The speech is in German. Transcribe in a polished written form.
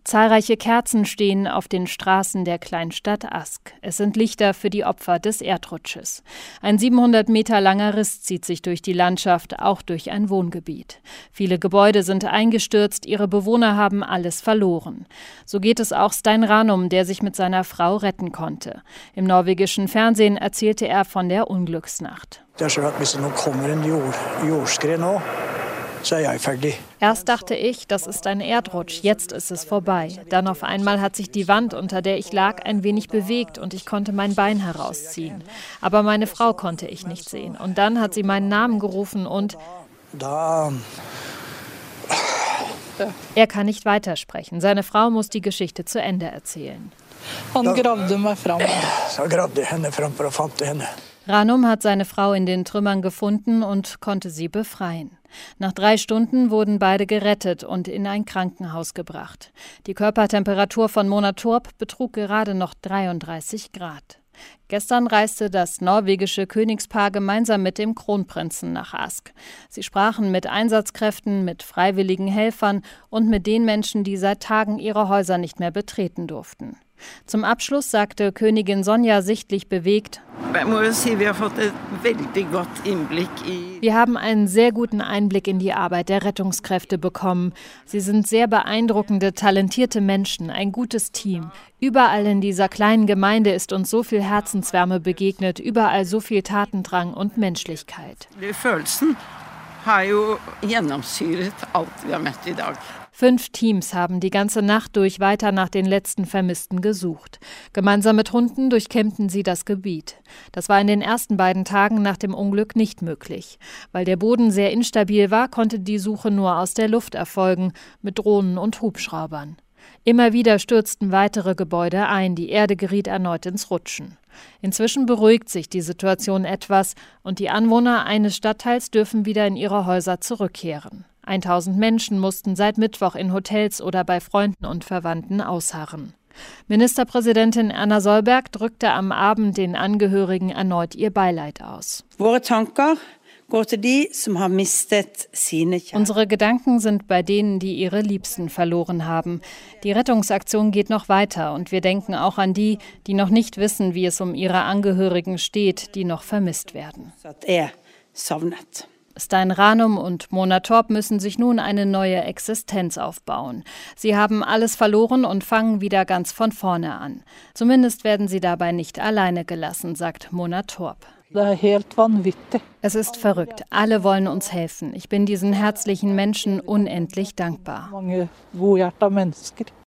Zahlreiche Kerzen stehen auf den Straßen der Kleinstadt Ask. Es sind Lichter für die Opfer des Erdrutsches. Ein 700 Meter langer Riss zieht sich durch die Landschaft, auch durch ein Wohngebiet. Viele Gebäude sind eingestürzt, ihre Bewohner haben alles verloren. So geht es auch Stein Ranum, der sich mit seiner Frau retten konnte. Im norwegischen Fernsehen erzählte er von der Unglücksnacht. Erst dachte ich, das ist ein Erdrutsch, jetzt ist es vorbei. Dann auf einmal hat sich die Wand, unter der ich lag, ein wenig bewegt und ich konnte mein Bein herausziehen. Aber meine Frau konnte ich nicht sehen. Und dann hat sie meinen Namen gerufen und... Er kann nicht weitersprechen. Seine Frau muss die Geschichte zu Ende erzählen. Ranum hat seine Frau in den Trümmern gefunden und konnte sie befreien. Nach 3 Stunden wurden beide gerettet und in ein Krankenhaus gebracht. Die Körpertemperatur von Mona Torp betrug gerade noch 33 Grad. Gestern reiste das norwegische Königspaar gemeinsam mit dem Kronprinzen nach Ask. Sie sprachen mit Einsatzkräften, mit freiwilligen Helfern und mit den Menschen, die seit Tagen ihre Häuser nicht mehr betreten durften. Zum Abschluss sagte Königin Sonja sichtlich bewegt: Wir haben einen sehr guten Einblick in die Arbeit der Rettungskräfte bekommen. Sie sind sehr beeindruckende, talentierte Menschen, ein gutes Team. Überall in dieser kleinen Gemeinde ist uns so viel Herzenswärme begegnet, überall so viel Tatendrang und Menschlichkeit. 5 Teams haben die ganze Nacht durch weiter nach den letzten Vermissten gesucht. Gemeinsam mit Hunden durchkämmten sie das Gebiet. Das war in den ersten 2 Tagen nach dem Unglück nicht möglich. Weil der Boden sehr instabil war, konnte die Suche nur aus der Luft erfolgen, mit Drohnen und Hubschraubern. Immer wieder stürzten weitere Gebäude ein, die Erde geriet erneut ins Rutschen. Inzwischen beruhigt sich die Situation etwas und die Anwohner eines Stadtteils dürfen wieder in ihre Häuser zurückkehren. 1000 Menschen mussten seit Mittwoch in Hotels oder bei Freunden und Verwandten ausharren. Ministerpräsidentin Erna Solberg drückte am Abend den Angehörigen erneut ihr Beileid aus. Unsere Gedanken sind bei denen, die ihre Liebsten verloren haben. Die Rettungsaktion geht noch weiter und wir denken auch an die, die noch nicht wissen, wie es um ihre Angehörigen steht, die noch vermisst werden. Stein Ranum und Mona Torp müssen sich nun eine neue Existenz aufbauen. Sie haben alles verloren und fangen wieder ganz von vorne an. Zumindest werden sie dabei nicht alleine gelassen, sagt Mona Torp. Es ist verrückt. Alle wollen uns helfen. Ich bin diesen herzlichen Menschen unendlich dankbar.